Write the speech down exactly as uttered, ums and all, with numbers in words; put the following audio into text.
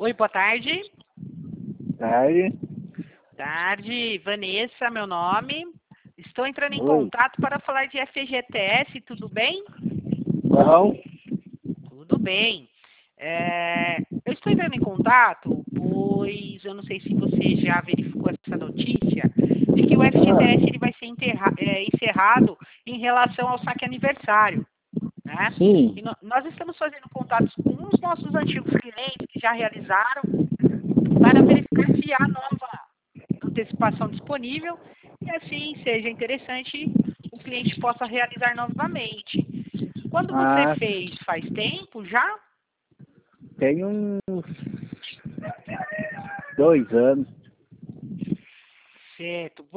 Oi, boa tarde. Tarde. Tarde, Vanessa, meu nome. Estou entrando em Oi. contato para falar de F G T S, tudo bem? Não. Tudo bem. É, eu estou entrando em contato, pois eu não sei se você já verificou essa notícia, de que o F G T S ele vai ser enterra, é, encerrado em relação ao saque aniversário. Né? Sim. E no, nós estamos fazendo contatos com os nossos antigos clientes que já realizaram para verificar se há nova antecipação disponível e assim seja interessante o cliente possa realizar novamente. Quando você Ah, fez, faz tempo já? tem uns dois anos.